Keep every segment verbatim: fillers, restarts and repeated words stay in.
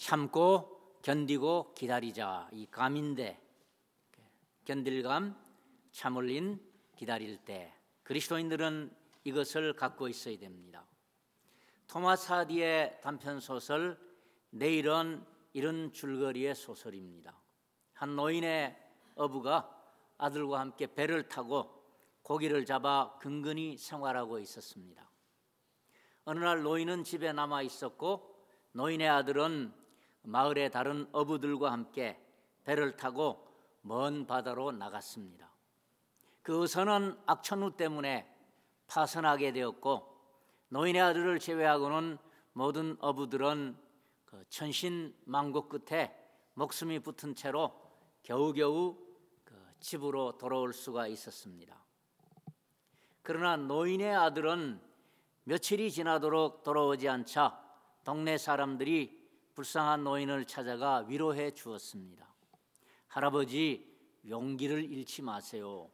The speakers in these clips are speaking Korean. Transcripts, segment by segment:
참고 견디고 기다리자. 이 감인데 견딜감, 참을 인, 기다릴 때. 그리스도인들은 이것을 갖고 있어야 됩니다. 토마스 하디의 단편 소설 내일은 이런 줄거리의 소설입니다. 한 노인의 어부가 아들과 함께 배를 타고 고기를 잡아 근근히 생활하고 있었습니다. 어느 날 노인은 집에 남아 있었고 노인의 아들은 마을의 다른 어부들과 함께 배를 타고 먼 바다로 나갔습니다. 그 어선은 악천후 때문에 파선하게 되었고 노인의 아들을 제외하고는 모든 어부들은 그 천신만고 끝에 목숨이 붙은 채로 겨우겨우 그 집으로 돌아올 수가 있었습니다. 그러나 노인의 아들은 며칠이 지나도록 돌아오지 않자 동네 사람들이 불쌍한 노인을 찾아가 위로해 주었습니다. 할아버지, 용기를 잃지 마세요.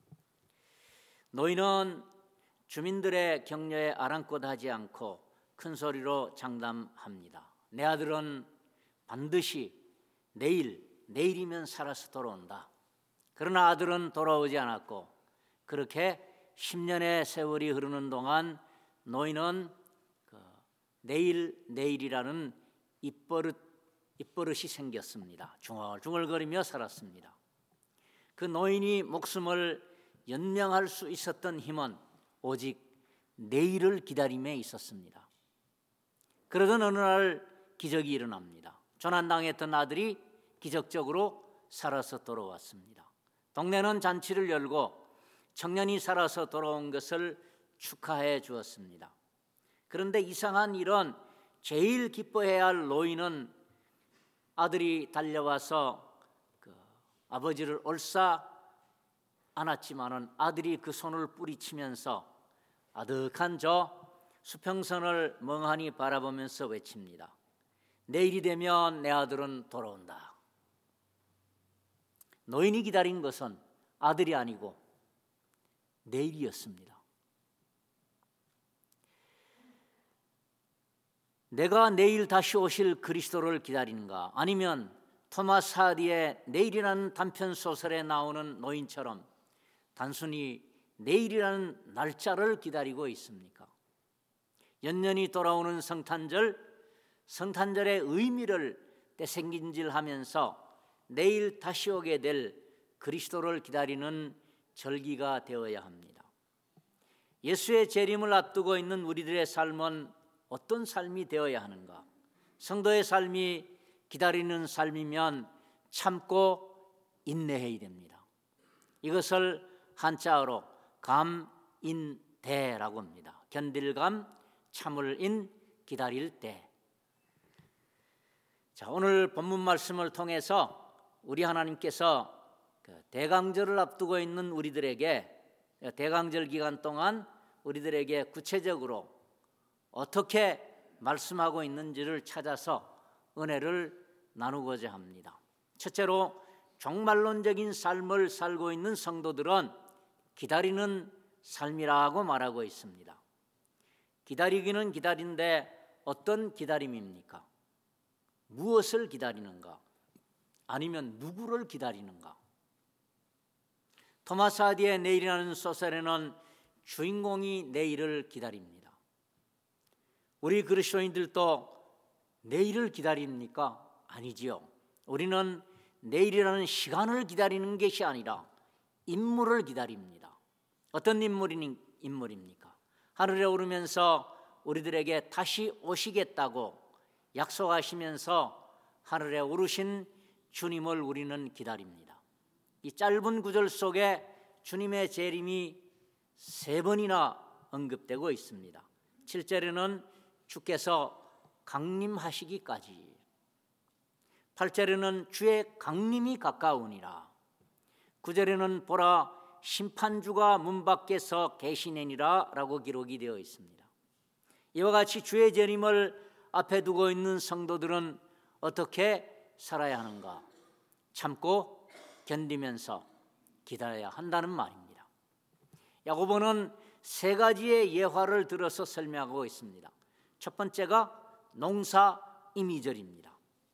노인은 주민들의 격려에 아랑곳하지 않고 큰 소리로 장담합니다. 내 아들은 반드시 내일, 내일이면 살아서 돌아온다. 그러나 아들은 돌아오지 않았고 그렇게 십 년의 세월이 흐르는 동안 노인은 그 내일, 내일이라는 입버릇 입버릇이 생겼습니다. 중얼중얼거리며 살았습니다. 그 노인이 목숨을 연명할 수 있었던 힘은 오직 내일을 기다림에 있었습니다. 그러던 어느 날 기적이 일어납니다. 조난당했던 아들이 기적적으로 살아서 돌아왔습니다. 동네는 잔치를 열고 청년이 살아서 돌아온 것을 축하해 주었습니다. 그런데 이상한 일은 제일 기뻐해야 할 노인은 아들이 달려와서 그 아버지를 옳사 안았지만은 아들이 그 손을 뿌리치면서 아득한 저 수평선을 멍하니 바라보면서 외칩니다. 내일이 되면 내 아들은 돌아온다. 노인이 기다린 것은 아들이 아니고 내일이었습니다. 내가 내일 다시 오실 그리스도를 기다리는가? 아니면 토마스 하디의 내일이라는 단편 소설에 나오는 노인처럼 단순히 내일이라는 날짜를 기다리고 있습니까? 연년이 돌아오는 성탄절, 성탄절의 의미를 떼생긴질하면서 내일 다시 오게 될 그리스도를 기다리는 절기가 되어야 합니다. 예수의 재림을 앞두고 있는 우리들의 삶은 어떤 삶이 되어야 하는가? 성도의 삶이 기다리는 삶이면 참고 인내해야 됩니다. 이것을 한자어로 감인대라고 합니다. 견딜감, 참을 인, 기다릴 때. 자, 오늘 본문 말씀을 통해서 우리 하나님께서 대강절을 앞두고 있는 우리들에게 대강절 기간 동안 우리들에게 구체적으로 어떻게 말씀하고 있는지를 찾아서 은혜를 나누고자 합니다. 첫째로 종말론적인 삶을 살고 있는 성도들은 기다리는 삶이라고 말하고 있습니다. 기다리기는 기다린데 어떤 기다림입니까? 무엇을 기다리는가? 아니면 누구를 기다리는가? 토마스 하디의 내일이라는 소설에는 주인공이 내일을 기다립니다. 우리 그리스도인들도 내일을 기다립니까? 아니지요. 우리는 내일이라는 시간을 기다리는 것이 아니라 인물을 기다립니다. 어떤 인물이, 인물입니까? 하늘에 오르면서 우리들에게 다시 오시겠다고 약속하시면서 하늘에 오르신 주님을 우리는 기다립니다. 이 짧은 구절 속에 주님의 재림이 세 번이나 언급되고 있습니다. 칠 절에는 주께서 강림하시기까지, 팔 절에는 주의 강림이 가까우니라, 구 절에는 보라 심판주가 문 밖에서 계시느니라 라고 기록이 되어 있습니다. 이와 같이 주의 재림을 앞에 두고 있는 성도들은 어떻게 살아야 하는가? 참고 견디면서 기다려야 한다는 말입니다. 야고보는 세 가지의 예화를 들어서 설명하고 있습니다. 첫 번째가 농사 임의절입니다.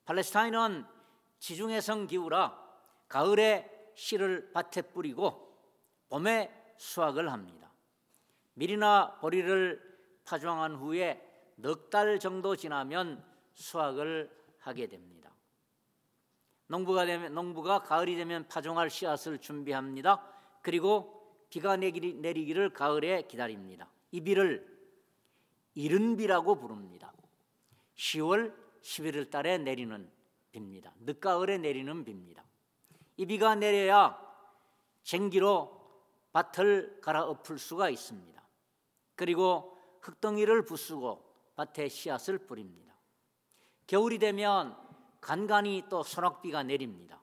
팔레스타인은 지중해성 기후라 가을에 씨를 밭에 뿌리고 봄에 수확을 합니다. 밀이나 보리를 파종한 후에 넉 달 정도 지나면 수확을 하게 됩니다. 농부가 되면 농부가 가을이 되면 파종할 씨앗을 준비합니다. 그리고 비가 내리기를 가을에 기다립니다. 이 비를 이른비라고 부릅니다. 시월, 십일월 달에 내리는 비입니다. 늦가을에 내리는 비입니다. 이 비가 내려야 쟁기로 밭을 갈아엎을 수가 있습니다. 그리고 흙덩이를 부수고 밭에 씨앗을 뿌립니다. 겨울이 되면 간간히 또 소낙비가 내립니다.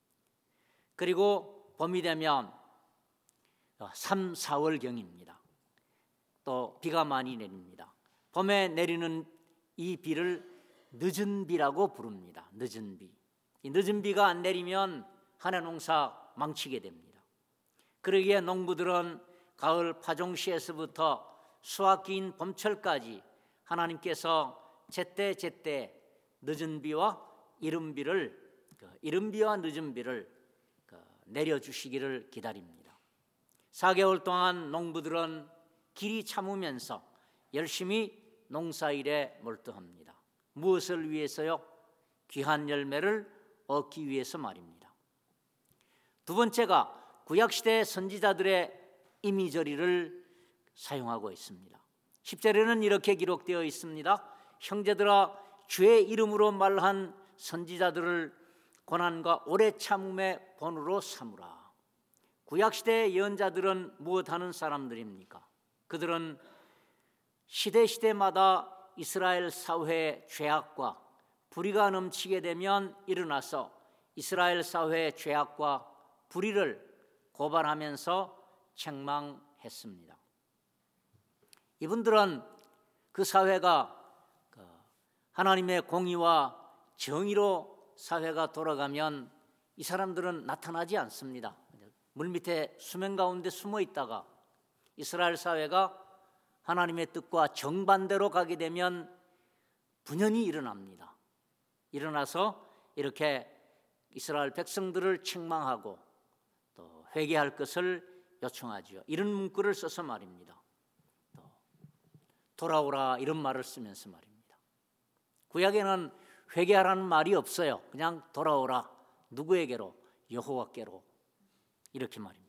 그리고 봄이 되면 삼, 사월경입니다. 또 비가 많이 내립니다. 봄에 내리는 이 비를 늦은 비라고 부릅니다. 늦은 비. 이 늦은 비가 안 내리면 한해 농사 망치게 됩니다. 그러기에 농부들은 가을 파종시에서부터 수확기인 봄철까지 하나님께서 제때제때 늦은 비와 이른 비를 이른 비와 늦은 비를 내려주시기를 기다립니다. 사 개월 동안 농부들은 길이 참으면서 열심히 농사일에 몰두합니다. 무엇을 위해서요? 귀한 열매를 얻기 위해서 말입니다. 두 번째가 구약시대 선지자들의 이미저리를 사용하고 있습니다. 십 절에는 이렇게 기록되어 있습니다. 형제들아, 주의 이름으로 말한 선지자들을 고난과 오래 참음의 본으로 삼으라. 구약시대의 예언자들은 무엇하는 사람들입니까? 그들은 시대시대마다 이스라엘 사회의 죄악과 불의가 넘치게 되면 일어나서 이스라엘 사회의 죄악과 불의를 고발하면서 책망했습니다. 이분들은 그 사회가 하나님의 공의와 정의로 사회가 돌아가면 이 사람들은 나타나지 않습니다. 물밑에 수면 가운데 숨어 있다가 이스라엘 사회가 하나님의 뜻과 정반대로 가게 되면 분연히 일어납니다. 일어나서 이렇게 이스라엘 백성들을 책망하고 또 회개할 것을 요청하지요. 이런 문구를 써서 말입니다. 또 돌아오라 이런 말을 쓰면서 말입니다. 구약에는 회개하라는 말이 없어요. 그냥 돌아오라. 누구에게로? 여호와께로. 이렇게 말입니다.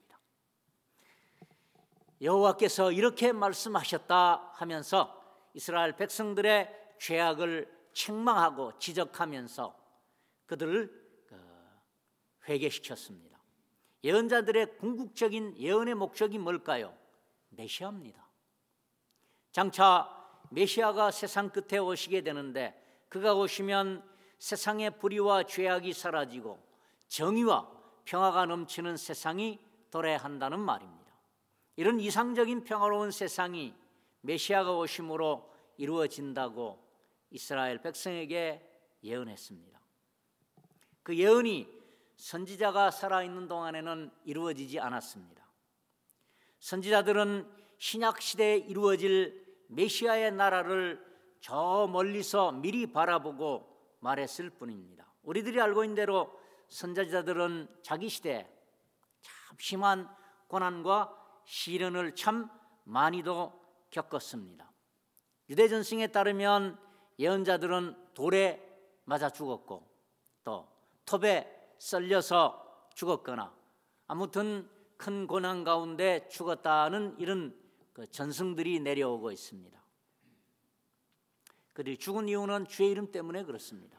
여호와께서 이렇게 말씀하셨다 하면서 이스라엘 백성들의 죄악을 책망하고 지적하면서 그들을 회개시켰습니다. 예언자들의 궁극적인 예언의 목적이 뭘까요? 메시아입니다. 장차 메시아가 세상 끝에 오시게 되는데 그가 오시면 세상의 불의와 죄악이 사라지고 정의와 평화가 넘치는 세상이 도래야 한다는 말입니다. 이런 이상적인 평화로운 세상이 메시아가 오심으로 이루어진다고 이스라엘 백성에게 예언했습니다. 그 예언이 선지자가 살아있는 동안에는 이루어지지 않았습니다. 선지자들은 신약 시대에 이루어질 메시아의 나라를 저 멀리서 미리 바라보고 말했을 뿐입니다. 우리들이 알고 있는 대로 선지자들은 자기 시대에 참 심한 고난과 시련을 참 많이도 겪었습니다. 유대 전승에 따르면 예언자들은 돌에 맞아 죽었고 또 톱에 썰려서 죽었거나 아무튼 큰 고난 가운데 죽었다는 이런 그 전승들이 내려오고 있습니다. 그들이 죽은 이유는 주의 이름 때문에 그렇습니다.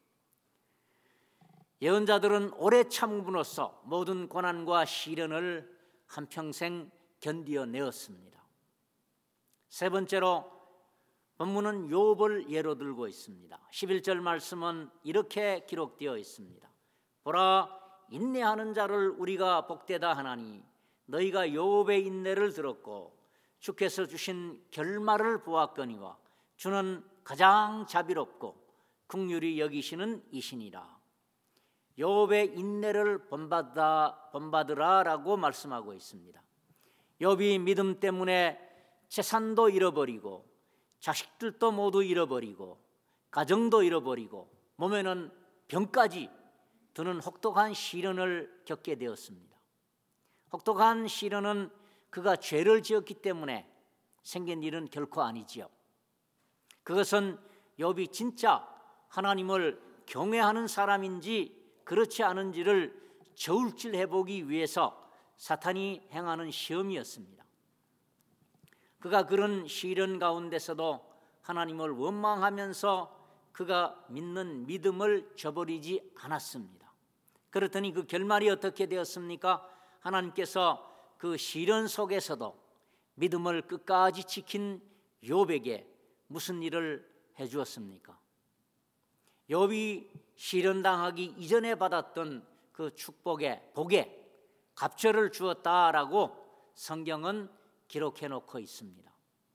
예언자들은 오래 참음으로써 모든 고난과 시련을 한평생 견디어내었습니다. 세 번째로 본문은 욥을 예로 들고 있습니다. 십일 절 말씀은 이렇게 기록되어 있습니다. 보라, 인내하는 자를 우리가 복되다 하나니 너희가 욥의 인내를 들었고 주께서 주신 결말을 보았거니와 주는 가장 자비롭고 긍휼히 여기시는 이시니라. 욥의 인내를 본받아, 본받으라라고 말씀하고 있습니다. 욥이 믿음 때문에 재산도 잃어버리고 자식들도 모두 잃어버리고 가정도 잃어버리고 몸에는 병까지 드는 혹독한 시련을 겪게 되었습니다. 혹독한 시련은 그가 죄를 지었기 때문에 생긴 일은 결코 아니지요. 그것은 욥이 진짜 하나님을 경외하는 사람인지 그렇지 않은지를 저울질해 보기 위해서 사탄이 행하는 시험이었습니다. 그가 그런 시련 가운데서도 하나님을 원망하면서 그가 믿는 믿음을 저버리지 않았습니다. 그렇더니 그 결말이 어떻게 되었습니까? 하나님께서 그 시련 속에서도 믿음을 끝까지 지킨 욥에게 무슨 일을 해 주었습니까? 욥이 시련당하기 이전에 받았던 그 축복의 복에 갑절을 주었다라고 성경은 기록해 놓고 있습니다.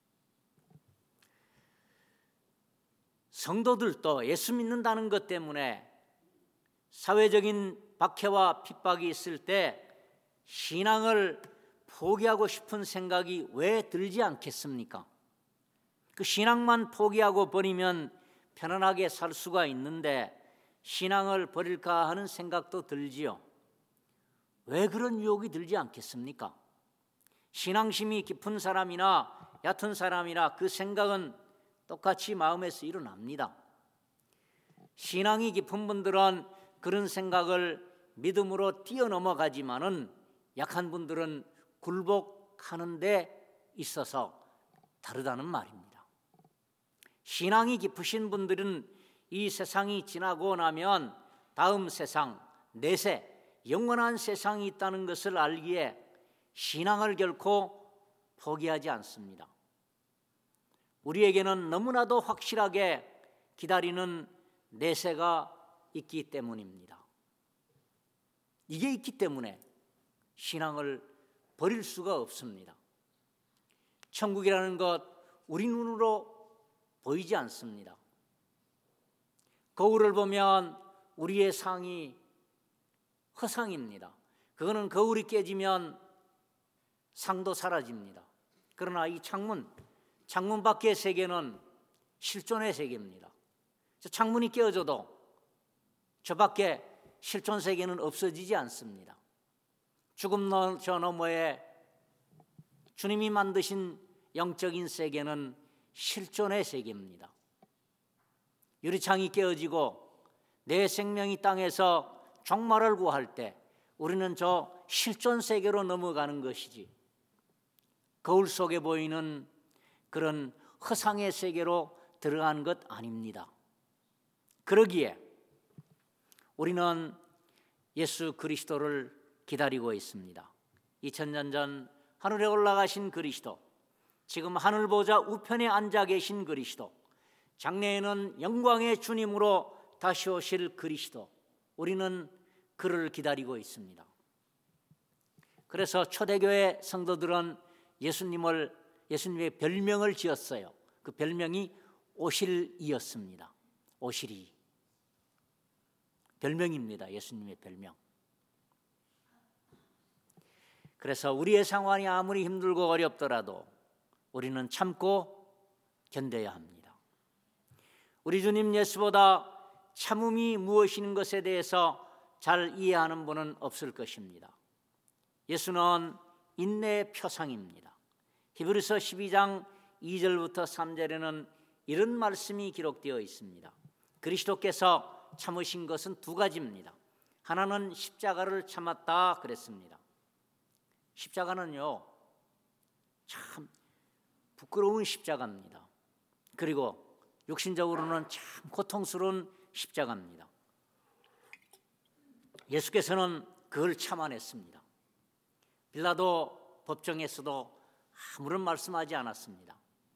성도들도 예수 믿는다는 것 때문에 사회적인 박해와 핍박이 있을 때 신앙을 포기하고 싶은 생각이 왜 들지 않겠습니까? 그 신앙만 포기하고 버리면 편안하게 살 수가 있는데 신앙을 버릴까 하는 생각도 들지요. 왜 그런 유혹이 들지 않겠습니까? 신앙심이 깊은 사람이나 얕은 사람이나 그 생각은 똑같이 마음에서 일어납니다. 신앙이 깊은 분들은 그런 생각을 믿음으로 뛰어넘어가지만은 약한 분들은 굴복하는 데 있어서 다르다는 말입니다. 신앙이 깊으신 분들은 이 세상이 지나고 나면 다음 세상, 내세, 영원한 세상이 있다는 것을 알기에 신앙을 결코 포기하지 않습니다. 우리에게는 너무나도 확실하게 기다리는 내세가 있기 때문입니다. 이게 있기 때문에 신앙을 버릴 수가 없습니다. 천국이라는 것 우리 눈으로 보이지 않습니다. 거울을 보면 우리의 상이 허상입니다. 그거는 거울이 깨지면 상도 사라집니다. 그러나 이 창문, 창문 밖의 세계는 실존의 세계입니다. 창문이 깨어져도 저 밖에 실존 세계는 없어지지 않습니다. 죽음 저 너머에 주님이 만드신 영적인 세계는 실존의 세계입니다. 유리창이 깨어지고 내 생명이 땅에서 종말을 구할 때 우리는 저 실존 세계로 넘어가는 것이지 거울 속에 보이는 그런 허상의 세계로 들어간 것 아닙니다. 그러기에 우리는 예수 그리스도를 기다리고 있습니다. 이천 년 전 하늘에 올라가신 그리스도, 지금 하늘 보좌 우편에 앉아 계신 그리스도, 장래에는 영광의 주님으로 다시 오실 그리스도, 우리는 그를 기다리고 있습니다. 그래서 초대교회 성도들은 예수님을 예수님의 별명을 지었어요. 그 별명이 오실이었습니다. 오실이 별명입니다. 예수님의 별명. 그래서 우리의 상황이 아무리 힘들고 어렵더라도 우리는 참고 견뎌야 합니다. 우리 주님 예수보다 참음이 무엇인 것에 대해서 잘 이해하는 분은 없을 것입니다. 예수는 인내의 표상입니다. 히브리서 십이 장 이 절부터 삼 절에는 이런 말씀이 기록되어 있습니다. 그리스도께서 참으신 것은 두 가지입니다. 하나는 십자가를 참았다 그랬습니다. 십자가는요, 참 부끄러운 십자가입니다. 그리고 육신적으로는 참 고통스러운 십자가입니다. 예수께서는 그걸 참아냈습니다. 빌라도 법정에서도 아무런 말씀하지 않았습니다.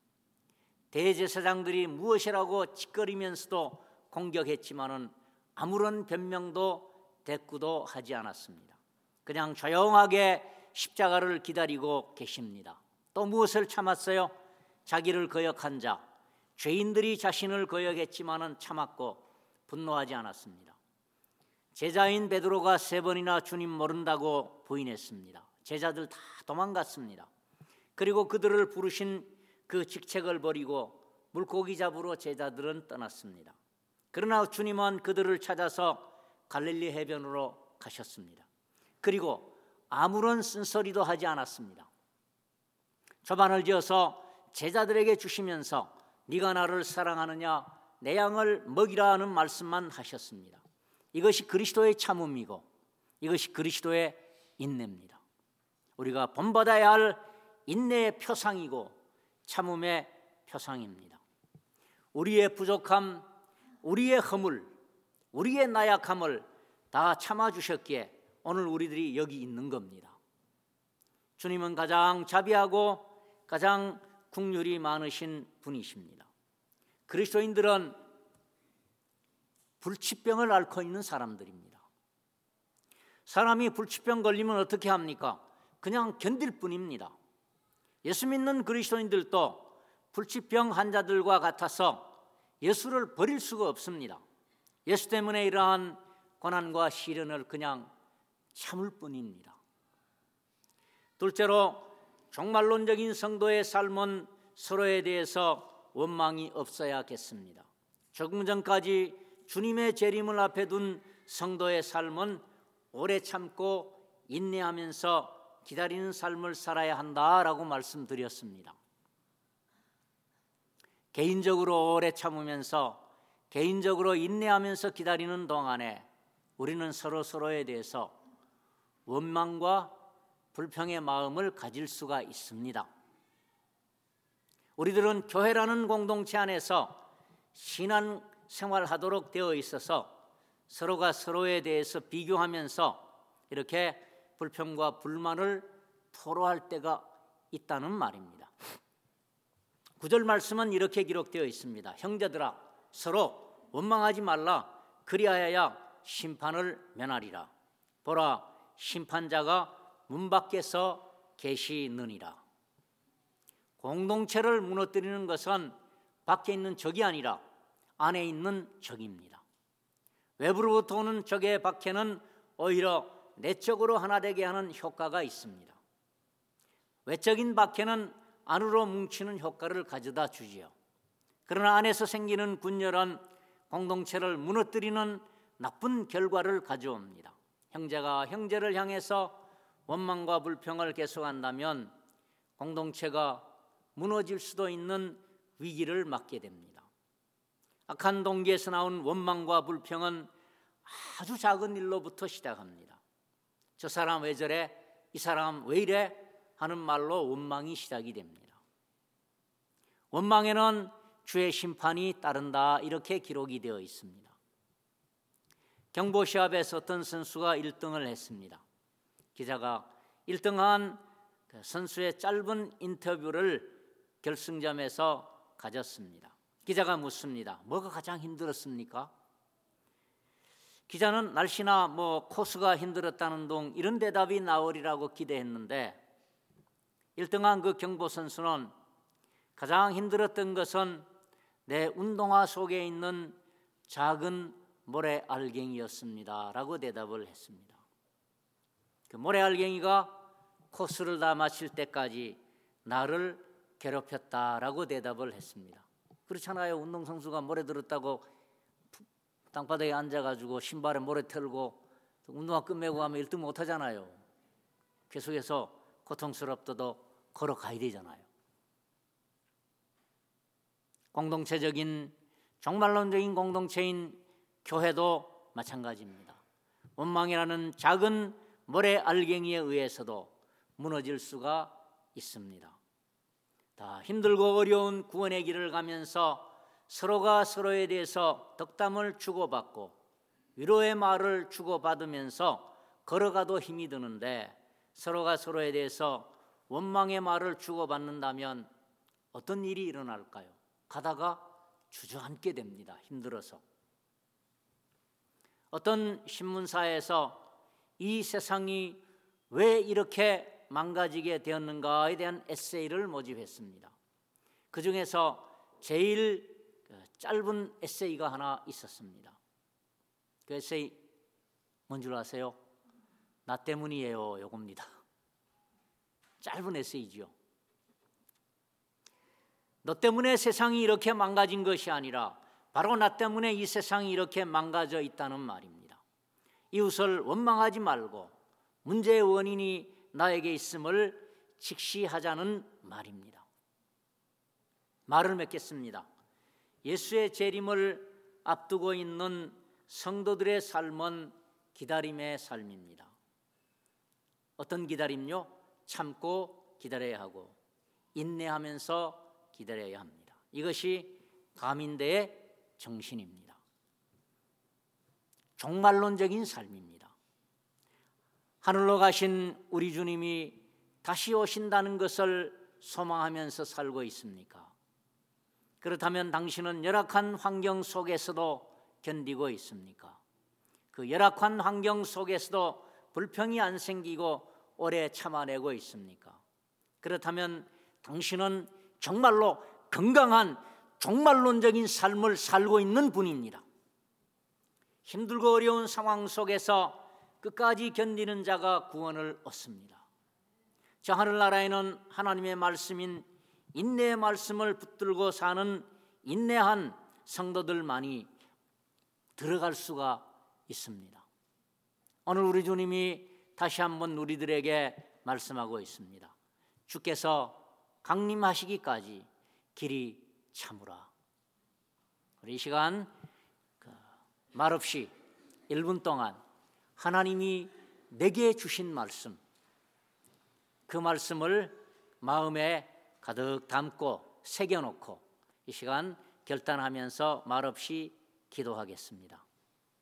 대제사장들이 무엇이라고 짓거리면서도 공격했지만은 아무런 변명도 대꾸도 하지 않았습니다. 그냥 조용하게 십자가를 기다리고 계십니다. 또 무엇을 참았어요? 자기를 거역한 자, 죄인들이 자신을 거역했지만은 참았고 분노하지 않았습니다. 제자인 베드로가 세 번이나 주님 모른다고 부인했습니다. 제자들 다 도망갔습니다. 그리고 그들을 부르신 그 직책을 버리고 물고기 잡으러 제자들은 떠났습니다. 그러나 주님은 그들을 찾아서 갈릴리 해변으로 가셨습니다. 그리고 아무런 쓴소리도 하지 않았습니다. 조반을 지어서 제자들에게 주시면서 네가 나를 사랑하느냐 내 양을 먹이라 하는 말씀만 하셨습니다. 이것이 그리스도의 참음이고 이것이 그리스도의 인내입니다. 우리가 본받아야 할 인내의 표상이고 참음의 표상입니다. 우리의 부족함, 우리의 허물, 우리의 나약함을 다 참아주셨기에 오늘 우리들이 여기 있는 겁니다. 주님은 가장 자비하고 가장 긍휼이 많으신 분이십니다. 그리스도인들은 불치병을 앓고 있는 사람들입니다. 사람이 불치병 걸리면 어떻게 합니까? 그냥 견딜 뿐입니다. 예수 믿는 그리스도인들도 불치병 환자들과 같아서 예수를 버릴 수가 없습니다. 예수 때문에 이러한 고난과 시련을 그냥 참을 뿐입니다. 둘째로 종말론적인 성도의 삶은 서로에 대해서 원망이 없어야겠습니다. 조금 전까지 주님의 재림을 앞에 둔 성도의 삶은 오래 참고 인내하면서 기다리는 삶을 살아야 한다라고 말씀드렸습니다. 개인적으로 오래 참으면서 개인적으로 인내하면서 기다리는 동안에 우리는 서로 서로에 대해서 원망과 불평의 마음을 가질 수가 있습니다. 우리들은 교회라는 공동체 안에서 신앙 생활하도록 되어 있어서 서로가 서로에 대해서 비교하면서 이렇게 불평과 불만을 토로할 때가 있다는 말입니다. 구절 말씀은 이렇게 기록되어 있습니다. 형제들아 서로 원망하지 말라. 그리하여야 심판을 면하리라. 보라 심판자가 문 밖에서 계시느니라. 공동체를 무너뜨리는 것은 밖에 있는 적이 아니라 안에 있는 적입니다. 외부로부터 오는 적의 박해는 오히려 내적으로 하나 되게 하는 효과가 있습니다. 외적인 박해는 안으로 뭉치는 효과를 가져다 주지요. 그러나 안에서 생기는 분열은 공동체를 무너뜨리는 나쁜 결과를 가져옵니다. 형제가 형제를 향해서 원망과 불평을 계속한다면 공동체가 무너질 수도 있는 위기를 맞게 됩니다. 악한 동기에서 나온 원망과 불평은 아주 작은 일로부터 시작합니다. 저 사람 왜 저래? 이 사람 왜 이래? 하는 말로 원망이 시작이 됩니다. 원망에는 주의 심판이 따른다 이렇게 기록이 되어 있습니다. 경보시합에서 어떤 선수가 일 등을 했습니다. 기자가 일 등한 선수의 짧은 인터뷰를 결승점에서 가졌습니다. 기자가 묻습니다. 뭐가 가장 힘들었습니까? 기자는 날씨나 뭐 코스가 힘들었다는 등 이런 대답이 나오리라고 기대했는데 일 등한 그 경보 선수는 가장 힘들었던 것은 내 운동화 속에 있는 작은 모래 알갱이였습니다 라고 대답을 했습니다. 그 모래 알갱이가 코스를 다 마칠 때까지 나를 괴롭혔다라고 대답을 했습니다. 그렇잖아요. 운동선수가 모래 들었다고 땅바닥에 앉아가지고 신발에 모래 털고 운동화 끝매고 하면 일 등 못하잖아요. 계속해서 고통스럽더라도 걸어가야 되잖아요. 공동체적인 종말론적인 공동체인 교회도 마찬가지입니다. 원망이라는 작은 모래 알갱이에 의해서도 무너질 수가 있습니다. 다 힘들고 어려운 구원의 길을 가면서 서로가 서로에 대해서 덕담을 주고받고 위로의 말을 주고받으면서 걸어가도 힘이 드는데 서로가 서로에 대해서 원망의 말을 주고받는다면 어떤 일이 일어날까요? 가다가 주저앉게 됩니다. 힘들어서. 어떤 신문사에서 이 세상이 왜 이렇게 망가지게 되었는가에 대한 에세이를 모집했습니다. 그 중에서 제일 짧은 에세이가 하나 있었습니다. 그 에세이 뭔 줄 아세요? 나 때문이에요. 요겁니다. 짧은 에세이지요. 너 때문에 세상이 이렇게 망가진 것이 아니라 바로 나 때문에 이 세상이 이렇게 망가져 있다는 말입니다. 이웃을 원망하지 말고 문제의 원인이 나에게 있음을 직시하자는 말입니다. 말을 맺겠습니다. 예수의 재림을 앞두고 있는 성도들의 삶은 기다림의 삶입니다. 어떤 기다림요? 참고 기다려야 하고 인내하면서 기다려야 합니다. 이것이 가민대의 정신입니다. 종말론적인 삶입니다. 하늘로 가신 우리 주님이 다시 오신다는 것을 소망하면서 살고 있습니까? 그렇다면 당신은 열악한 환경 속에서도 견디고 있습니까? 그 열악한 환경 속에서도 불평이 안 생기고 오래 참아내고 있습니까? 그렇다면 당신은 정말로 건강한 종말론적인 삶을 살고 있는 분입니다. 힘들고 어려운 상황 속에서 끝까지 견디는 자가 구원을 얻습니다. 저 하늘나라에는 하나님의 말씀인 인내의 말씀을 붙들고 사는 인내한 성도들만이 들어갈 수가 있습니다. 오늘 우리 주님이 다시 한번 우리들에게 말씀하고 있습니다. 주께서 강림하시기까지 길이 참으라. 우리 이 시간 말없이 일 분 동안 하나님이 내게 주신 말씀, 그 말씀을 마음에 가득 담고 새겨놓고 이 시간 결단하면서 말없이 기도하겠습니다.